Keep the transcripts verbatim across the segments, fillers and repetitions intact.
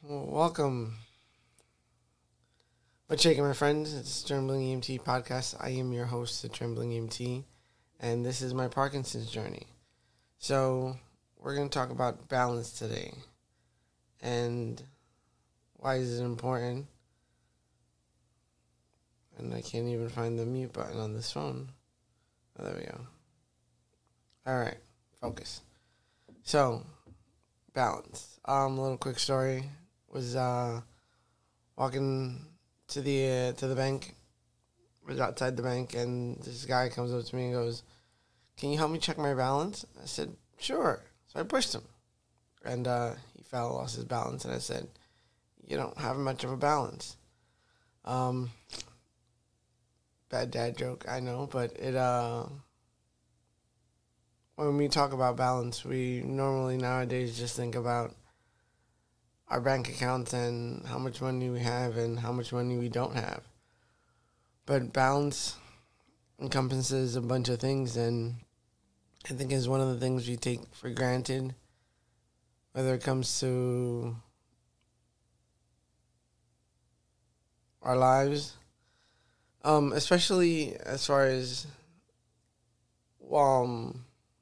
Well, welcome. What's shaking, my friends? It's Trembling E M T podcast. I am your host, the Trembling E M T, and this is my Parkinson's journey. So, we're going to talk about balance today, and why is it important? And I can't even find the mute button on this phone. Oh, there we go. All right, focus. So, balance. Um, a little quick story was uh, walking to the uh, to the bank. Was outside the bank, and this guy comes up to me and goes, "Can you help me check my balance?" I said, "Sure." So I pushed him, and uh, he fell, lost his balance, and I said, "You don't have much of a balance." Um, bad dad joke, I know, but it uh, when we talk about balance, we normally nowadays just think about our bank accounts and how much money we have and how much money we don't have. But balance encompasses a bunch of things, and I think is one of the things we take for granted, whether it comes to our lives, um, especially as far as um,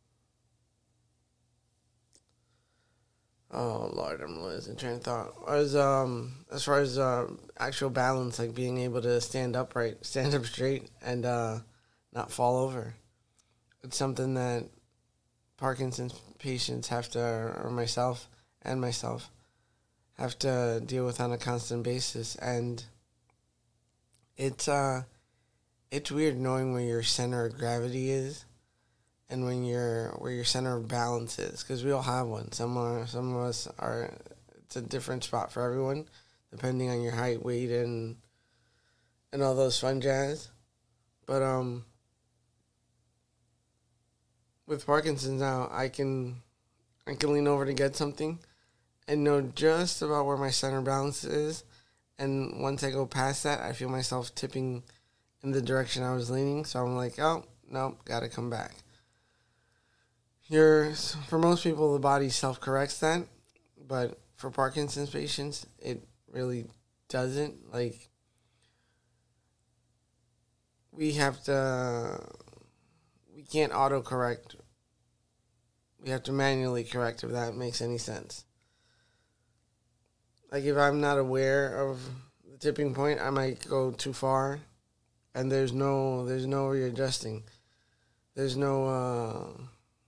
oh Lord, I'm losing train of thought. As um, as far as uh, actual balance, like being able to stand upright, stand up straight, and uh, not fall over. It's something that Parkinson's patients have to, or myself and myself, have to deal with on a constant basis, and it's uh, it's weird knowing where your center of gravity is, and when your where your center of balance is, because we all have one. Some are, some of us are. It's a different spot for everyone, depending on your height, weight, and and all those fun jazz. But um, with Parkinson's now, I can I can lean over to get something, and know just about where my center balance is. And once I go past that, I feel myself tipping in the direction I was leaning. So I'm like, oh, no, got to come back. Your, for most people, the body self-corrects that. But for Parkinson's patients, it really doesn't. Like, we have to, we can't auto-correct. We have to manually correct, if that makes any sense. Like, if I'm not aware of the tipping point, I might go too far, and there's no there's no readjusting. There's no uh,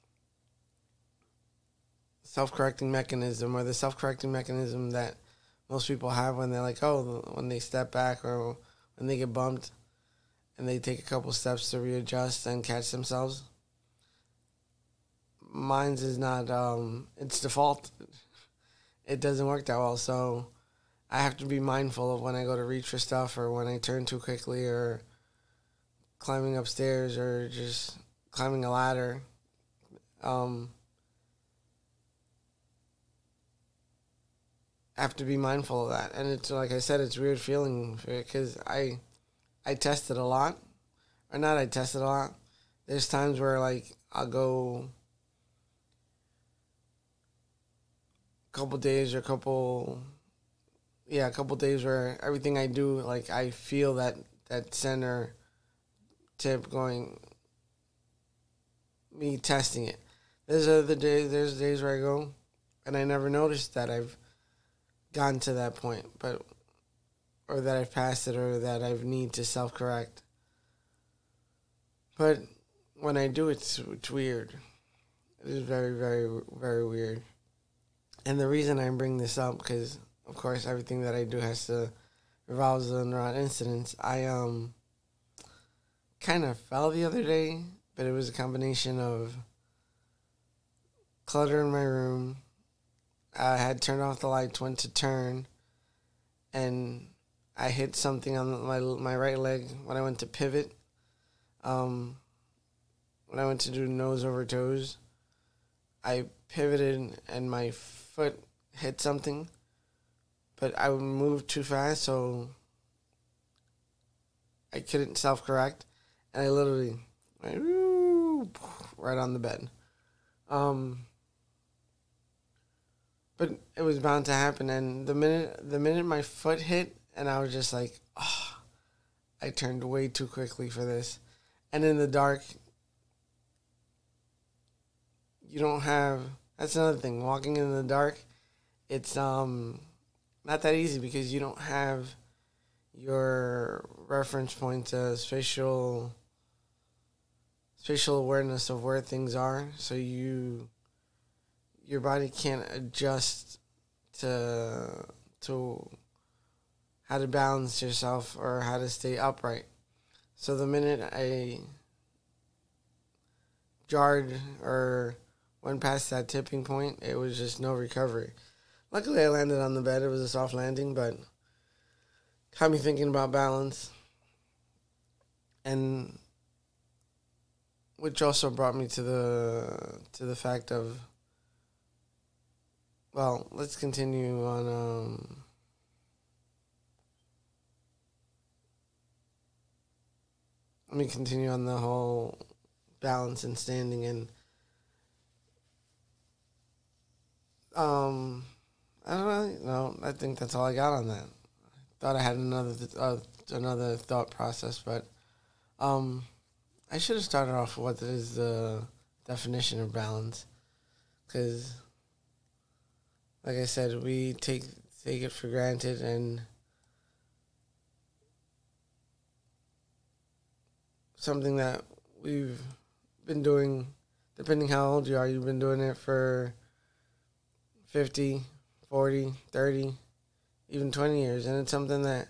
self-correcting mechanism, or the self-correcting mechanism that most people have when they're like, oh, when they step back or when they get bumped, and they take a couple steps to readjust and catch themselves. Mine's is not. Um, it's default. It doesn't work that well, so I have to be mindful of when I go to reach for stuff, or when I turn too quickly, or climbing upstairs, or just climbing a ladder. Um, I have to be mindful of that, and it's like I said, it's a weird feeling because I, I tested a lot, or not. I tested a lot. There's times where like I'll go a couple days or a couple. Yeah, a couple days where everything I do, like, I feel that, that center tip going, me testing it. There's other days, there's days where I go, and I never noticed that I've gotten to that point, but, or that I've passed it, or that I've need to self-correct. But when I do, it's, it's weird. It is very, very, very weird. And the reason I bring this up, because of course, everything that I do has to revolves around incidents. I um kind of fell the other day, but it was a combination of clutter in my room. I had turned off the lights, went to turn, and I hit something on my my right leg when I went to pivot. Um, when I went to do nose over toes, I pivoted and my foot hit something. But I moved too fast, so I couldn't self-correct, and I literally went right on the bed. Um, but it was bound to happen. And the minute the minute my foot hit, and I was just like, oh, I turned way too quickly for this. And in the dark, you don't have. That's another thing. Walking in the dark, it's um not that easy because you don't have your reference points, uh, spatial spatial awareness of where things are. So you your body can't adjust to to how to balance yourself or how to stay upright. So the minute I jarred or went past that tipping point, it was just no recovery. Luckily, I landed on the bed. It was a soft landing, but got me thinking about balance. And which also brought me to the to the fact of, well, let's continue on. Um, let me continue on the whole balance and standing and um, I don't really know. I think that's all I got on that. Thought I had another th- uh, another thought process, but um, I should have started off with what is the definition of balance, because, like I said, we take take it for granted, and something that we've been doing, depending how old you are, you've been doing it for fifty, forty, thirty, even twenty years. And it's something that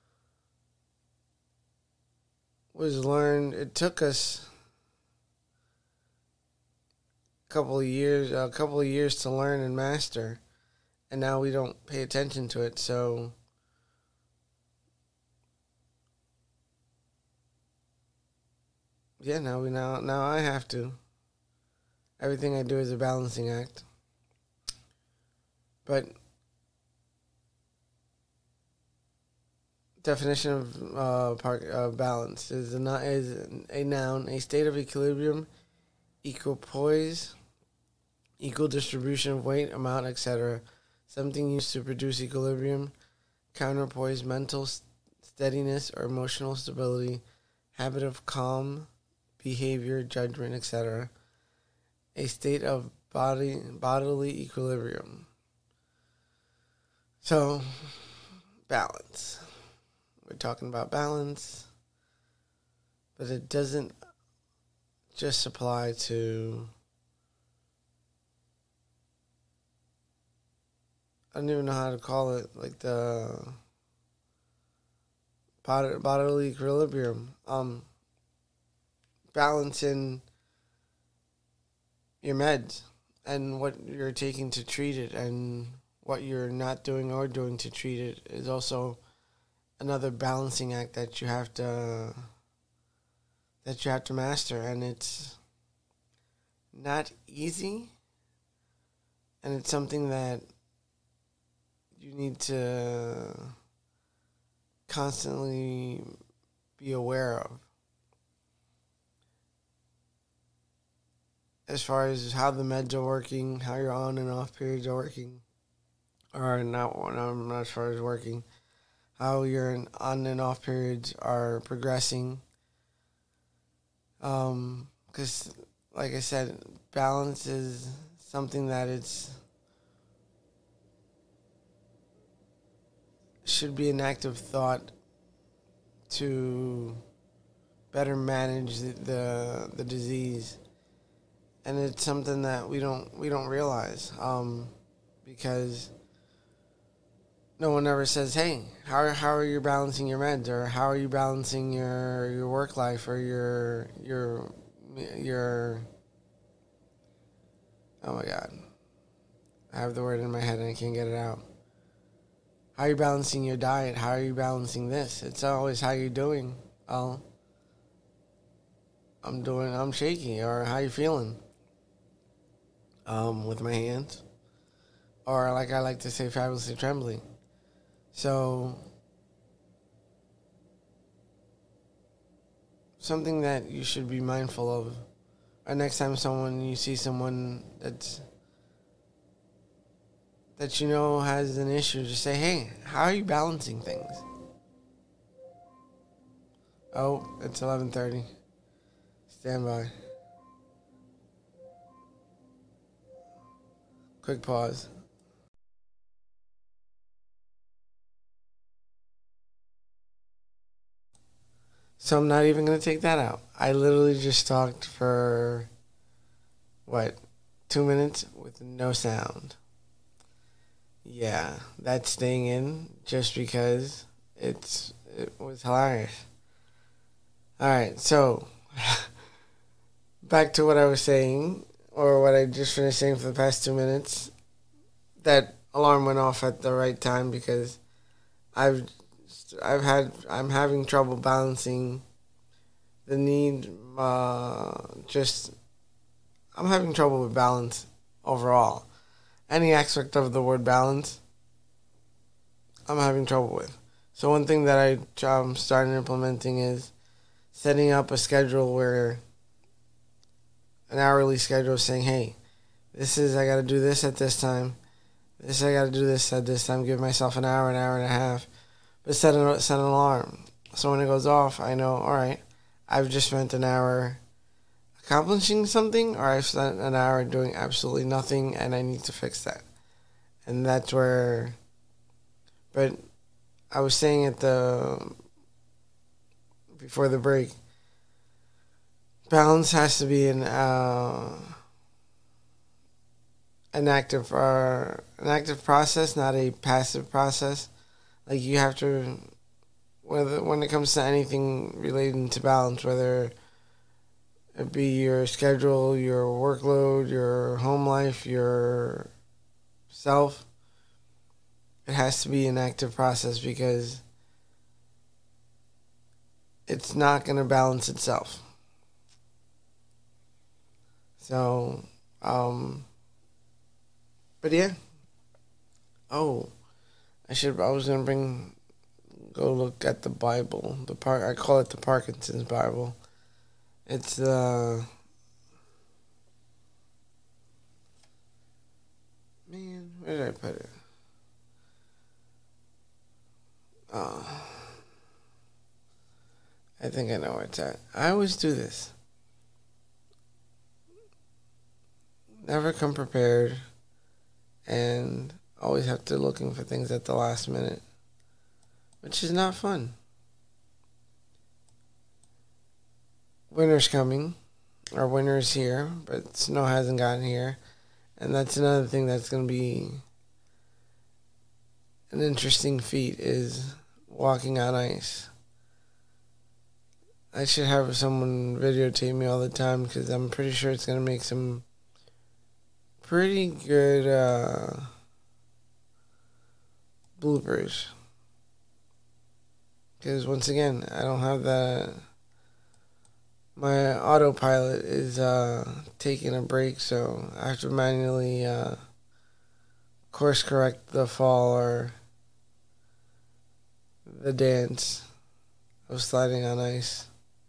was learned. It took us a couple of years, a couple of years to learn and master. And now we don't pay attention to it. So yeah, now we now now I have to. Everything I do is a balancing act. But definition of uh, part, uh, balance is a, is a noun, a state of equilibrium, equal poise, equal distribution of weight, amount, et cetera. Something used to produce equilibrium, counterpoise, mental steadiness or emotional stability, habit of calm behavior, judgment, et cetera. A state of body bodily equilibrium. So, balance. We're talking about balance, but it doesn't just apply to, I don't even know how to call it, like the bod- bodily equilibrium. Um, balance in your meds and what you're taking to treat it, and what you're not doing or doing to treat it is also another balancing act that you have to that you have to master. And it's not easy, and it's something that you need to constantly be aware of, as far as how the meds are working, how your on and off periods are working, or not, not as far as working, how your on and off periods are progressing. Um, because, like I said, balance is something that it's should be an active thought to better manage the, the the disease, and it's something that we don't we don't realize, um, because no one ever says, "Hey, how are, how are you balancing your meds, or how are you balancing your your work life, or your your your." Oh my God, I have the word in my head and I can't get it out. How are you balancing your diet? How are you balancing this? It's always how you doing. Oh, I'm doing. I'm shaky. Or how you feeling? Um, with my hands, or like I like to say, fabulously trembling. So, something that you should be mindful of. Or next time someone you see someone that's that you know has an issue, just say, hey, how are you balancing things? Oh, it's eleven thirty. Stand by. Quick pause. So I'm not even going to take that out. I literally just talked for, what, two minutes with no sound. Yeah, that's staying in just because it's it was hilarious. All right, so back to what I was saying, or what I just finished saying for the past two minutes. That alarm went off at the right time because I've I've had I'm having trouble balancing the need. Uh, just I'm having trouble with balance overall. Any aspect of the word balance, I'm having trouble with. So one thing that I um, started implementing is setting up a schedule where an hourly schedule saying, hey, this is, I got to do this at this time. This, I got to do this at this time. Give myself an hour, an hour and a half. But set an, set an alarm. So when it goes off, I know, all right, I've just spent an hour accomplishing something, or I've spent an hour doing absolutely nothing, and I need to fix that. And that's where, but I was saying at the, before the break, balance has to be an uh, an active uh, an active process, not a passive process. Like you have to, whether when it comes to anything relating to balance, whether it be your schedule, your workload, your home life, your self, it has to be an active process because it's not going to balance itself. So, um, but yeah. Oh, I should. I was gonna bring. Go look at the Bible. The park. I call it the Parkinson's Bible. It's the. Uh, man, where did I put it? Oh, I think I know where it's at. I always do this. Never come prepared, and always have to looking for things at the last minute, which is not fun. Winter's coming. Our winter's here, but snow hasn't gotten here. And that's another thing that's going to be an interesting feat is walking on ice. I should have someone videotape me all the time because I'm pretty sure it's going to make some pretty good uh, bloopers. Because once again, I don't have that. My autopilot is uh, taking a break, so I have to manually uh, course correct the fall or the dance of sliding on ice.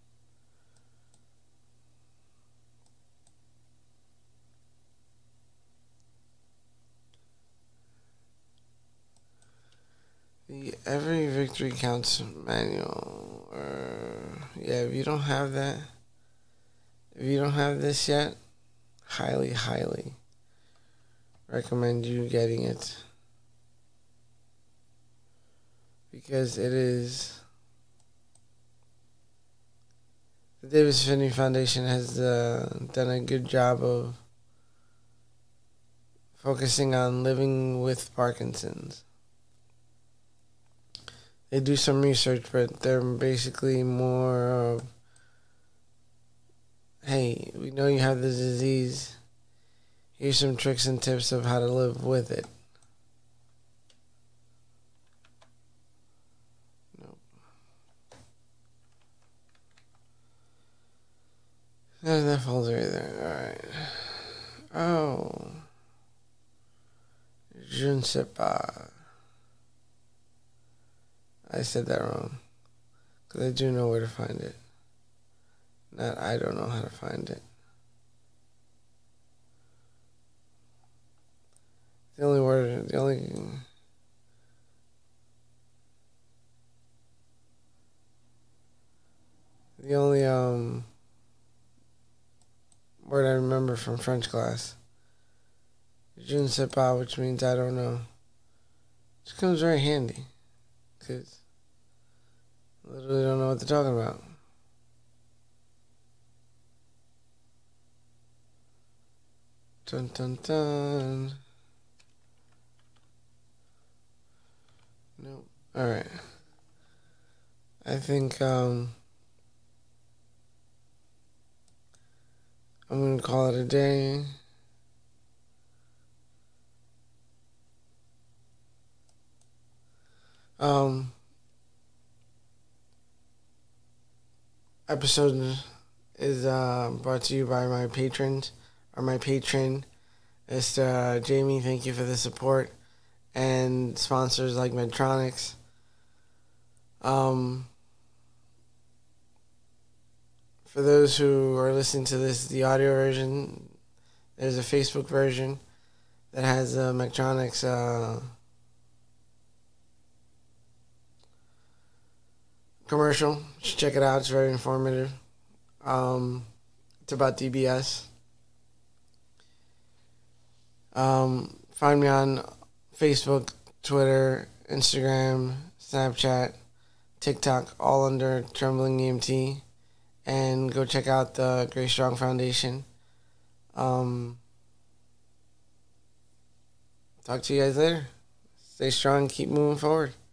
The Every Victory Counts manual. Or, yeah, if you don't have that, if you don't have this yet, highly, highly recommend you getting it. Because it is... The Davis Finney Foundation has uh, done a good job of focusing on living with Parkinson's. They do some research, but they're basically more of, hey, we know you have this disease. Here's some tricks and tips of how to live with it. Nope. There's that folder either. Alright. Oh. Je ne sais pas. I said that wrong. Because I do know where to find it. Not I don't know how to find it. The only word, the only. The only um word I remember from French class. Je ne sais pas, which means I don't know. It comes very handy. Because I literally don't know what they're talking about. Dun dun dun. Nope. Alright. I think um I'm gonna call it a day. Um episode is uh, brought to you by my patrons or my patron. It's uh, Jamie. Thank you for the support and sponsors like Medtronics. Um, for those who are listening to this, the audio version, there's a Facebook version that has a Medtronics uh, commercial. You should check it out. It's very informative. Um, it's about D B S. Um, find me on Facebook, Twitter, Instagram, Snapchat, TikTok, all under Trembling E M T. And go check out the Grace Strong Foundation. Um, talk to you guys later. Stay strong, keep moving forward.